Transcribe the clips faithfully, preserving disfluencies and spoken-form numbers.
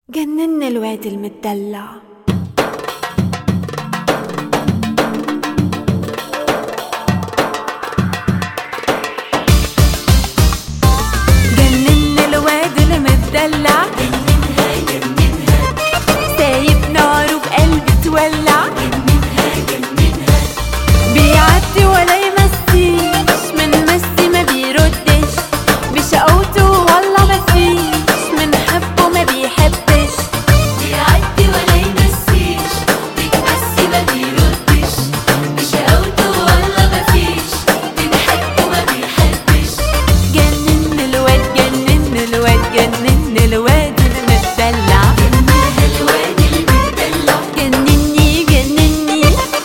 جنن الواد المدلع. جنن الواد المدلع، جننها جننها سايب ناره بقلبي تولع، جننها جننها بيعدي ولا يمسيش، من مسي ما بيردش، بشقوته والله مفيش، من حبه ما بيحبش. بيعدي ولا يمسيش، بتمسي ما بيردش، بشقاوته والله مفيش، بنحبه ما بيحبش. جنن الواد جنن الواد جنن الواد المدلع، جننها الواد المدلع، جنني جنني.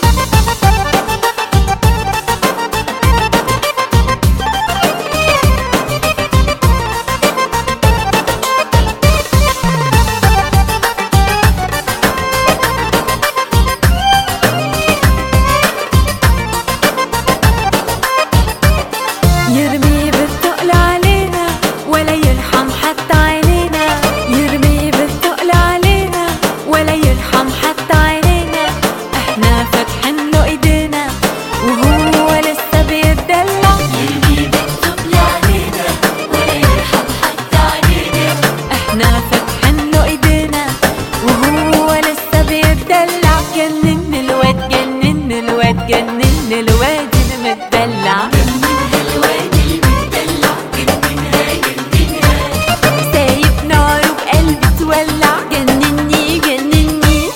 يرمي بالثقل علينا ولا يرحم حتى عينينا، يرمي بالثقل علينا ولا يرحم حتى عينينا. احنا فاتحين له ايدينا وهو لسه بيتدلع، يرمي بالثقل علينا ولا يرحم حتى علينا. احنا فاتحين له ايدينا وهو لسه بيتدلع. جنن الواد جنن الواد جنن الواد المدلع، جننها الواد المدلع، جننها جننها سايب ناره بقلبي تولع. جنني جنني.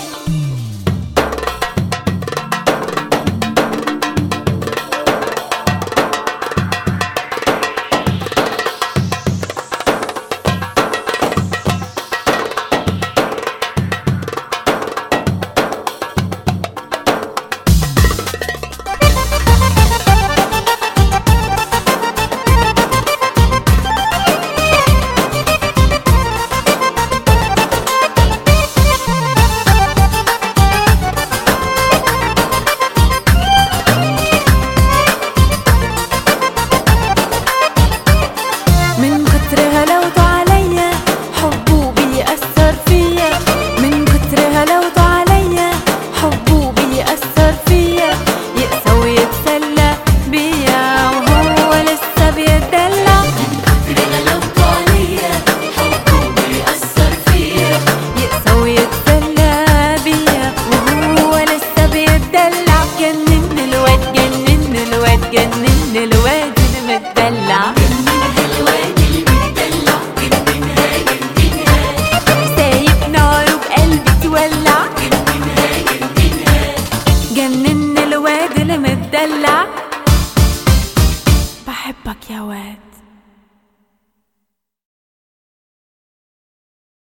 من كتر غلاوته عليا حبه بيأثر فيا، من كتر غلاوته عليا حبه بيأثر فيا. يقسى ويتسلى بيا وهو لسه بيتدلع، كتر غلاوته عليا حبه بيأثر فيا. يقسى ويتسلى بيا وهو لسه بيتدلع. جنن الواد جنن الواد جنن الواد المدلع، جننها الواد المدلع، جننها جننها سايب ناره بقلبي تولع. جننها جننها جنن الواد المدلع، بحبك يا واد.